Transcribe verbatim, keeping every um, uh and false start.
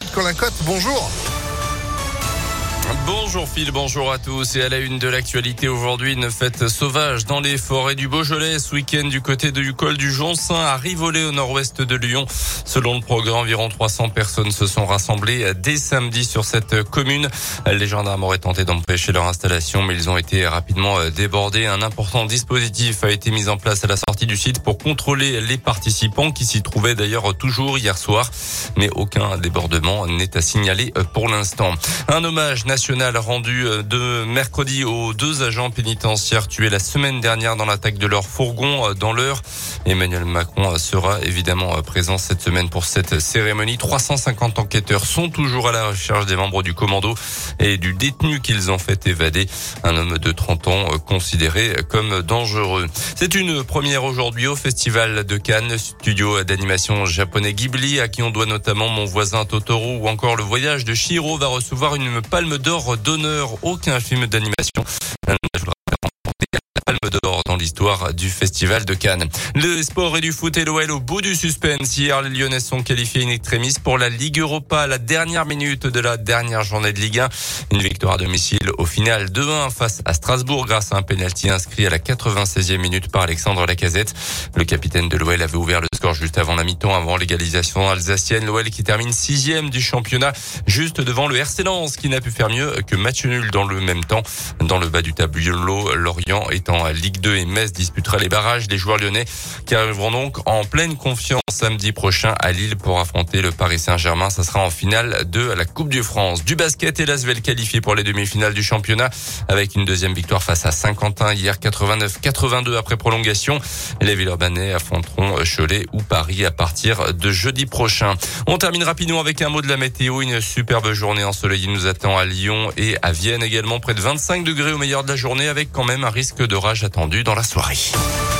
Colin Cotte, bonjour. Bonjour Phil, bonjour à tous. Et à la une de l'actualité aujourd'hui, une fête sauvage dans les forêts du Beaujolais. Ce week-end du côté du col du Jonsin à Rivoli au nord-ouest de Lyon. Selon le progrès, environ trois cents personnes se sont rassemblées dès samedi sur cette commune. Les gendarmes auraient tenté d'empêcher leur installation, mais ils ont été rapidement débordés. Un important dispositif a été mis en place à la sortie du site pour contrôler les participants qui s'y trouvaient d'ailleurs toujours hier soir. Mais aucun débordement n'est à signaler pour l'instant. Un hommage national rendu de mercredi aux deux agents pénitentiaires tués la semaine dernière dans l'attaque de leur fourgon dans l'Eure. Emmanuel Macron sera évidemment présent cette semaine pour cette cérémonie. trois cent cinquante enquêteurs sont toujours à la recherche des membres du commando et du détenu qu'ils ont fait évader. Un homme de trente ans considéré comme dangereux. C'est une première aujourd'hui au Festival de Cannes, studio d'animation japonais Ghibli, à qui on doit notamment Mon voisin Totoro ou encore Le voyage de Chihiro, va recevoir une palme d'or d'honneur. Aucun film d'animation n'a remporté la palme d'or dans l'histoire du Festival de Cannes. Le sport et du foot et l'O L au bout du suspense. Hier, les Lyonnais sont qualifiés in extremis pour la Ligue Europa, la dernière minute de la dernière journée de Ligue un. Une victoire à domicile au final deux un face à Strasbourg grâce à un pénalty inscrit à la quatre-vingt-seizième minute par Alexandre Lacazette. Le capitaine de l'O L avait ouvert le score juste avant la mi-temps, avant l'égalisation alsacienne. L'O L qui termine sixième du championnat, juste devant le R C Lens qui n'a pu faire mieux que match nul dans le même temps. Dans le bas du tableau, Lorient est en Ligue deux et Metz disputera les barrages. Les joueurs lyonnais qui arriveront donc en pleine confiance samedi prochain à Lille pour affronter le Paris Saint-Germain. Ça sera en finale de la Coupe de France. Du basket et l'Asvel qualifié pour les demi-finales du championnat avec une deuxième victoire face à Saint-Quentin hier quatre-vingt-neuf quatre-vingt-deux après prolongation. Les Villeurbanais affronteront Cholet ou Paris à partir de jeudi prochain. On termine rapidement avec un mot de la météo. Une superbe journée ensoleillée nous attend à Lyon et à Vienne également. Près de vingt-cinq degrés au meilleur de la journée avec quand même un risque d'orage attendu dans la soirée.